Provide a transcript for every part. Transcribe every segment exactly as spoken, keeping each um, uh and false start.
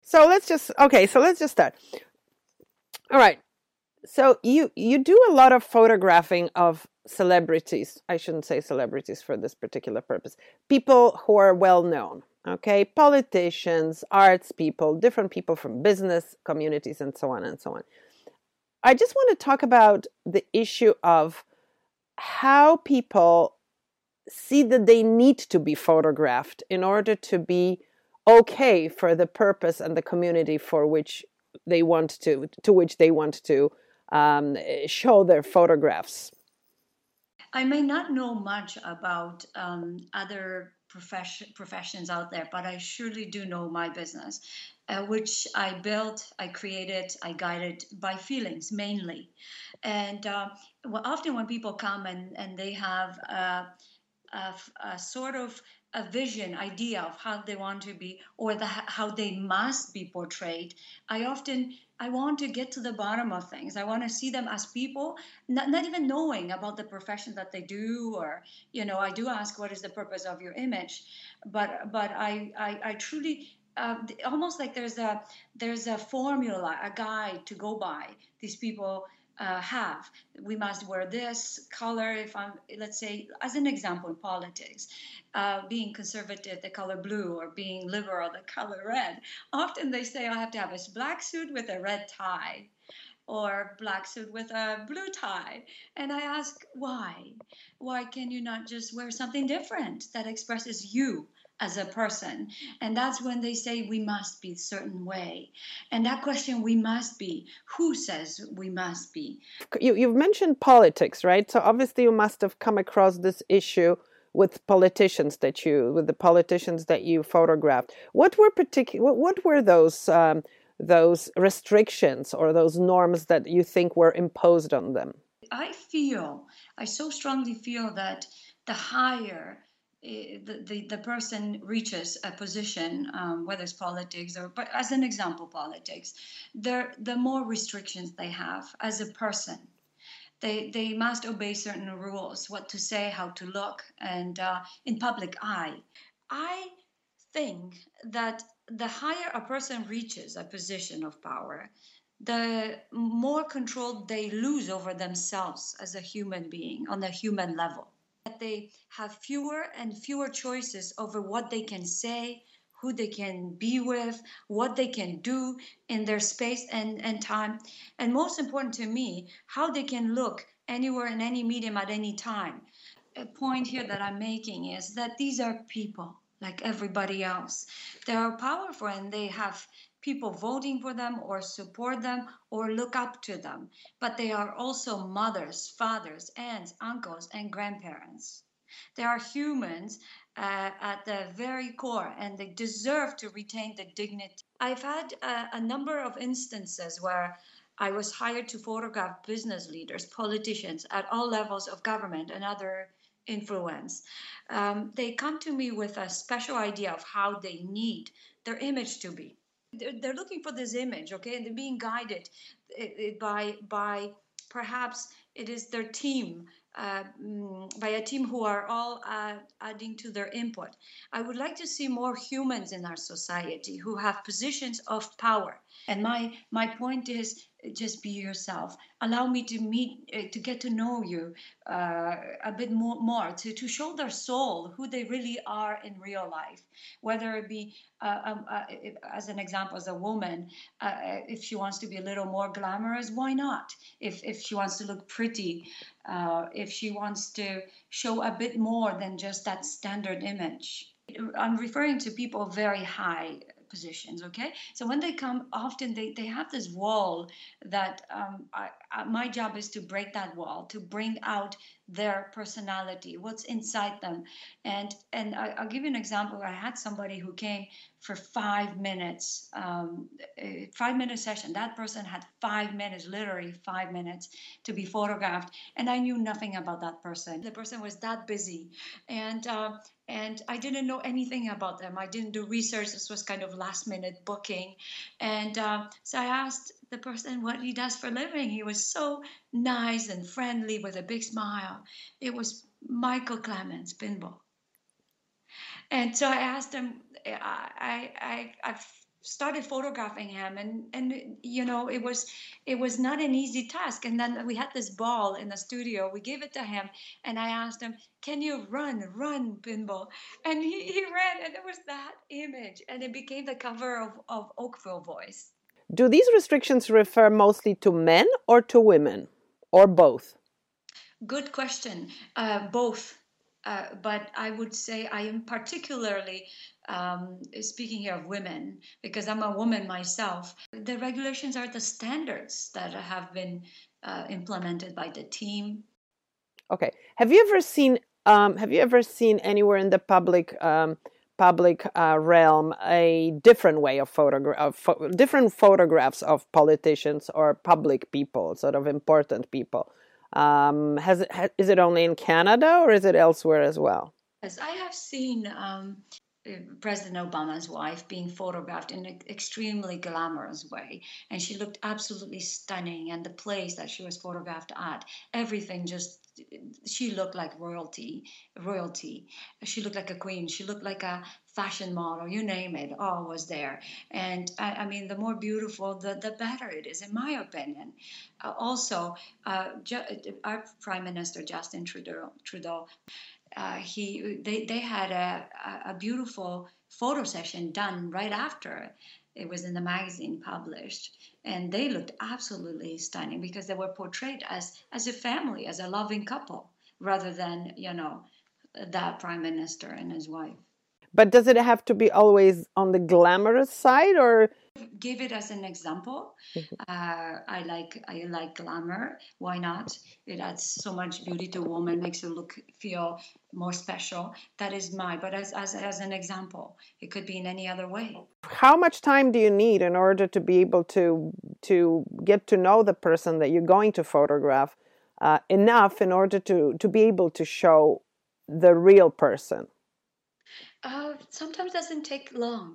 So let's just okay. So let's just start. All right. So you you do a lot of photographing of celebrities. I shouldn't say celebrities for this particular purpose. People who are well known. Okay, politicians, arts people, different people from business communities, and so on and so on. I just want to talk about the issue of how people see that they need to be photographed in order to be okay for the purpose and the community for which they want to, to which they want to um, show their photographs. I may not know much about um, other profession, professions out there, but I surely do know my business, uh, which I built, I created, I guided by feelings mainly. And uh, well, often when people come and, and they have uh, a, a sort of a vision, idea of how they want to be or the, how they must be portrayed, I often I want to get to the bottom of things. I want to see them as people, not, not even knowing about the profession that they do, or you know, I do ask what is the purpose of your image, but but I I, I truly uh, almost like there's a there's a formula, a guide to go by. These people uh, have. We must wear this color. If I'm, let's say, as an example, in politics, uh, being conservative, the color blue, or being liberal, the color red. Often they say I have to have a black suit with a red tie, or black suit with a blue tie. And I ask, why? Why can you not just wear something different that expresses you as a person? And that's when they say we must be a certain way. And that question, we must be, who says we must be? You, you've mentioned politics, right? So obviously you must have come across this issue with politicians that you, with the politicians that you photographed. What were particular? What, what were those um, those restrictions or those norms that you think were imposed on them? I feel, I so strongly feel that the higher eh, the, the, the person reaches a position, um, whether it's politics or, but as an example, politics, the, the more restrictions they have as a person. They, they must obey certain rules, what to say, how to look, and uh, in public eye. I think that the higher a person reaches a position of power, the more control they lose over themselves as a human being on a human level. That they have fewer and fewer choices over what they can say, who they can be with, what they can do in their space and, and time. And most important to me, how they can look anywhere in any medium at any time. A point here that I'm making is that these are people like everybody else. They are powerful and they have people voting for them or support them or look up to them. But they are also mothers, fathers, aunts, uncles, and grandparents. They are humans uh, at the very core, and they deserve to retain the dignity. I've had a, a number of instances where I was hired to photograph business leaders, politicians at all levels of government and other influence. Um, they come to me with a special idea of how they need their image to be. They're, they're looking for this image, okay, and they're being guided uh, by by perhaps it is their team, uh, mm, by a team who are all uh, adding to their input. I would like to see more humans in our society who have positions of power. And my my point is, just be yourself. Allow me to meet, uh, to get to know you uh, a bit more, more to, to show their soul, who they really are in real life. Whether it be, uh, um, uh, if, as an example, as a woman, uh, if she wants to be a little more glamorous, why not? If, if she wants to look pretty, uh, if she wants to show a bit more than just that standard image. I'm referring to people very high positions, okay? So when they come, often they, they have this wall that um, I, I, my job is to break that wall, to bring out their personality, what's inside them. And and I, I'll give you an example. I had somebody who came for five minutes, um, a five minute session. That person had five minutes, literally five minutes to be photographed. And I knew nothing about that person. The person was that busy. And uh, and I didn't know anything about them. I didn't do research. This was kind of last minute booking. And uh, so I asked the person what he does for a living. He was so nice and friendly with a big smile. It was Michael Clemens, pinball. And so I asked him, I, I, I, started photographing him, and and you know it was it was not an easy task. And then we had this ball in the studio, we gave it to him, and I asked him, can you run run Pinball? And he, he ran, and it was that image, and it became the cover of, of Oakville Voice. Do these restrictions refer mostly to men or to women, or both? Good question. Uh, both. Uh, but I would say I am particularly um, speaking here of women, because I'm a woman myself. The regulations are the standards that have been uh, implemented by the team. Okay. Have you ever seen um, Have you ever seen anywhere in the public um, public uh, realm a different way of photograph, pho- different photographs of politicians or public people, sort of important people? Um, has it, ha, is it only in Canada or is it elsewhere as well? Yes, I have seen um, President Obama's wife being photographed in an extremely glamorous way, and she looked absolutely stunning. And the place that she was photographed at, everything just, she looked like royalty, royalty. She looked like a queen. She looked like a fashion model. You name it, all was there. And I, I mean, the more beautiful, the the better it is, in my opinion. Uh, also, uh, our Prime Minister Justin Trudeau, Trudeau uh, he they, they had a, a beautiful photo session done right after it was in the magazine published, and they looked absolutely stunning because they were portrayed as as a family, as a loving couple, rather than, you know, that prime minister and his wife. But does it have to be always on the glamorous side, or Give it as an example. Uh, I like I like glamour. Why not? It adds so much beauty to a woman, makes her look feel more special. That is my. But as as as an example, it could be in any other way. how much time do you need in order to be able to to get to know the person that you're going to photograph uh, enough in order to to be able to show the real person? Uh, sometimes doesn't take long.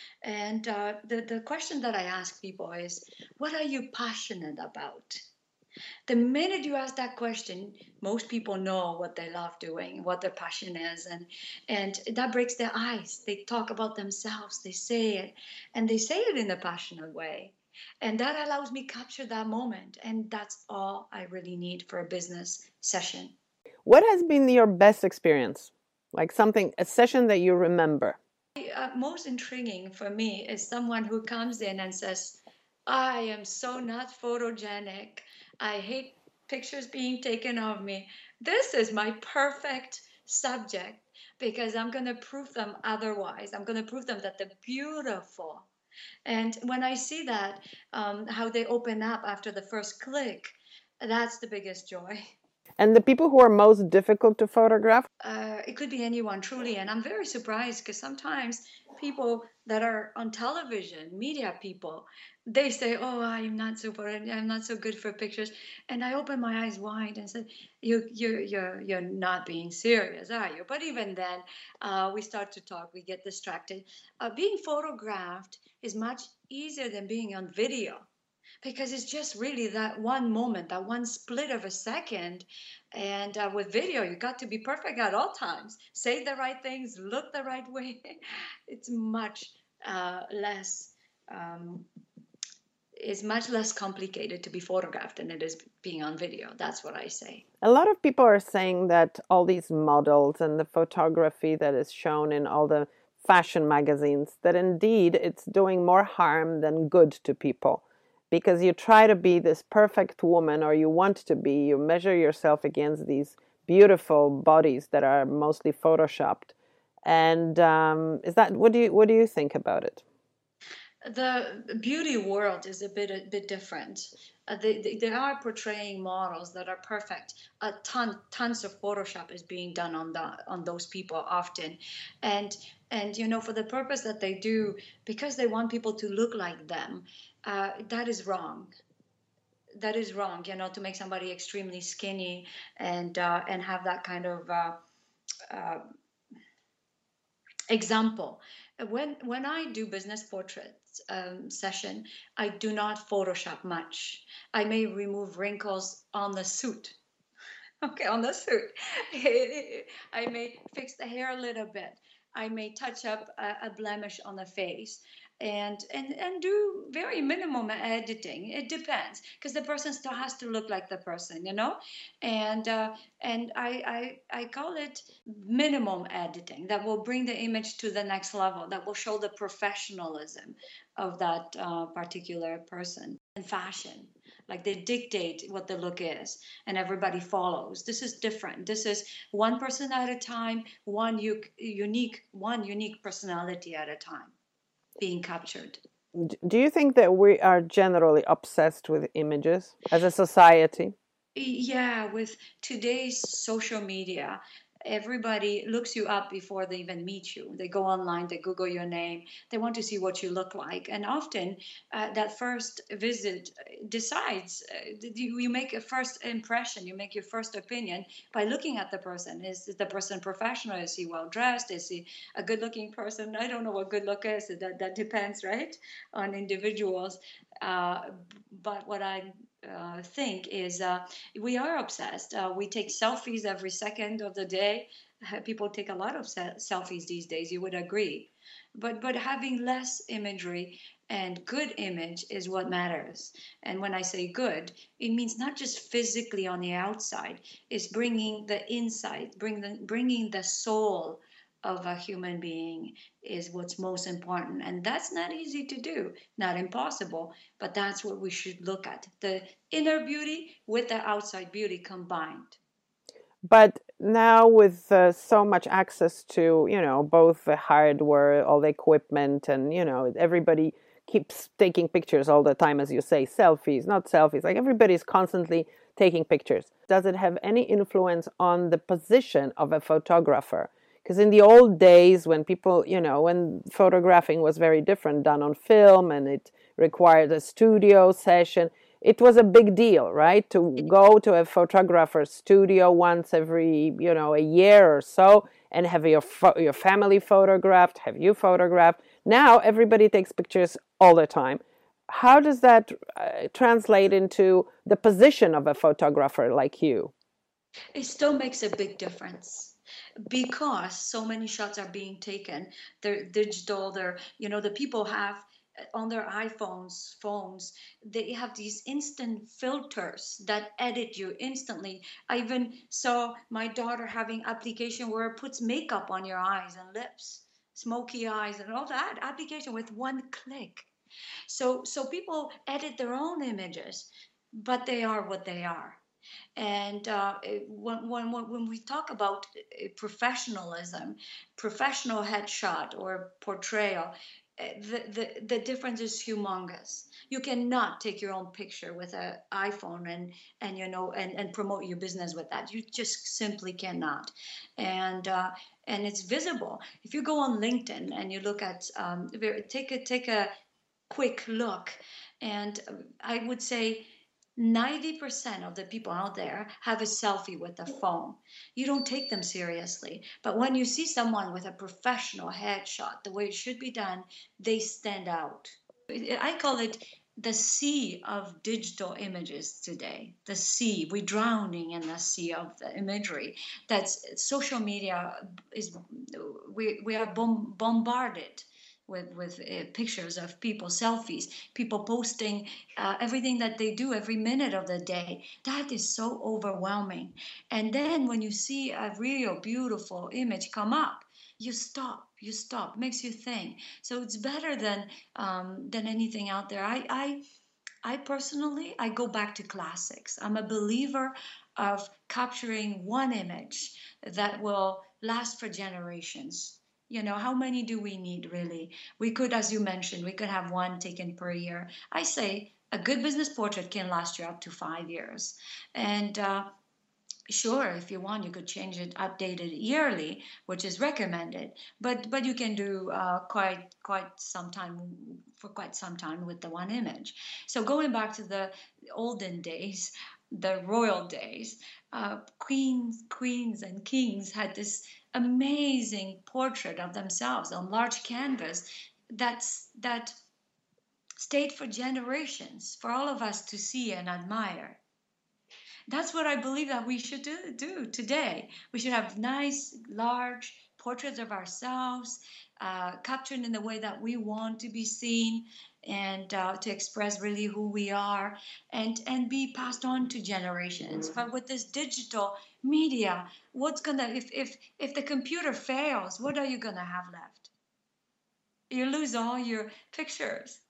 And uh, the, the question that I ask people is, what are you passionate about? The minute you ask that question, most people know what they love doing, what their passion is, and and that breaks their ice. They talk about themselves, they say it, and they say it in a passionate way. And that allows me capture that moment. And that's all I really need for a business session. What has been your best experience? Like something, a session that you remember? Uh, most intriguing for me is someone who comes in and says, I am so not photogenic. I hate pictures being taken of me. This is my perfect subject because I'm going to prove them otherwise. I'm going to prove them that they're beautiful. And when I see that, um, how they open up after the first click, that's the biggest joy. And the people who are most difficult to photograph? Uh, it could be anyone, truly. And I'm very surprised because sometimes people that are on television, media people, they say, "Oh, I'm not so I'm not so good for pictures," and I open my eyes wide and said, "You, you, you're, you're not being serious, are you?" But even then, uh, we start to talk, we get distracted. Uh, being photographed is much easier than being on video, because it's just really that one moment, that one split of a second. And uh, with video, you got to be perfect at all times, say the right things, look the right way. It's much uh, less. Um, it's much less complicated to be photographed than it is being on video. That's what I say. A lot of people are saying that all these models and the photography that is shown in all the fashion magazines, that indeed it's doing more harm than good to people. Because you try to be this perfect woman, or you want to be, you measure yourself against these beautiful bodies that are mostly photoshopped. And um, is that, what do you what do you think about it? The beauty world is a bit a bit different. Uh, they, they, they are portraying models that are perfect. A ton tons of Photoshop is being done on the on those people often, and and you know, for the purpose that they do, because they want people to look like them, uh, that is wrong. That is wrong. You know, to make somebody extremely skinny and uh, and have that kind of uh, uh, example. When when I do business portraits um, session, I do not Photoshop much. I may remove wrinkles on the suit. Okay, on the suit. I may fix the hair a little bit. I may touch up a, a blemish on the face. and and and do very minimum editing. It depends, because the person still has to look like the person, you know. And uh, and I, I I call it minimum editing that will bring the image to the next level, that will show the professionalism of that uh, particular person. And fashion, like they dictate what the look is and everybody follows. This is different. This is one person at a time, one u- unique one unique personality at a time being captured. Do you think that we are generally obsessed with images as a society? Yeah, with today's social media, everybody looks you up before they even meet you. They go online, they Google your name, they want to see what you look like. And often uh, that first visit decides, uh, you, you make a first impression, you make your first opinion by looking at the person. Is the person professional? Is he well dressed? Is he a good looking person? I don't know what good look is. That, that depends, right, on individuals. Uh, but what I uh, think is uh, we are obsessed. Uh, we take selfies every second of the day. People take a lot of se- selfies these days. You would agree, but but having less imagery and good image is what matters. And when I say good, it means not just physically on the outside. It's bringing the insight, bring the, bringing the soul of a human being is what's most important. And that's not easy to do, not impossible, but that's what we should look at, the inner beauty with the outside beauty combined. But now with uh, so much access to, you know, both the hardware, all the equipment, and, you know, everybody keeps taking pictures all the time, as you say, selfies, not selfies, like everybody's constantly taking pictures. Does it have any influence on the position of a photographer? Because in the old days, when people, you know, when photographing was very different, done on film, and it required a studio session, it was a big deal, right? To go to a photographer's studio once every, you know, a year or so, and have your your family photographed, have you photographed. Now everybody takes pictures all the time. How does that uh, translate into the position of a photographer like you? It still makes a big difference because so many shots are being taken. They're digital. They're, you know, the people have uh, on their iPhones, phones, they have these instant filters that edit you instantly. I even saw my daughter having application where it puts makeup on your eyes and lips, smoky eyes and all that application with one click. So so people edit their own images, but they are what they are. And uh, when, when, when we talk about uh, professionalism, professional headshot or portrayal, uh, the, the, the difference is humongous. You cannot take your own picture with an iPhone and, and you know and, and promote your business with that. You just simply cannot. And uh, and it's visible. If you go on LinkedIn and you look at um, take a take a quick look, and I would say ninety percent of the people out there have a selfie with a phone. You don't take them seriously. But when you see someone with a professional headshot, the way it should be done, they stand out. I call it the sea of digital images today. The sea, we're drowning in the sea of the imagery. That's social media is, we, we are bombarded with with uh, pictures of people, selfies, people posting uh, everything that they do every minute of the day. That is so overwhelming. And then when you see a real beautiful image come up, you stop. You stop. Makes you think. So it's better than um, than anything out there. I I I personally I go back to classics. I'm a believer of capturing one image that will last for generations. You know, how many do we need really? We could, as you mentioned, we could have one taken per year. I say a good business portrait can last you up to five years. And uh, sure, if you want, you could change it, update it yearly, which is recommended. But but you can do uh, quite quite some time for quite some time with the one image. So going back to the olden days, the royal days, uh, queens, queens and kings had this amazing portrait of themselves on large canvas that's that stayed for generations for all of us to see and admire. That's what I believe that we should do, do today. We should have nice, large portraits of ourselves, uh, captured in the way that we want to be seen, and uh, to express really who we are, and and be passed on to generations. But with this digital media, what's gonna if if if the computer fails, what are you gonna have left? You lose all your pictures.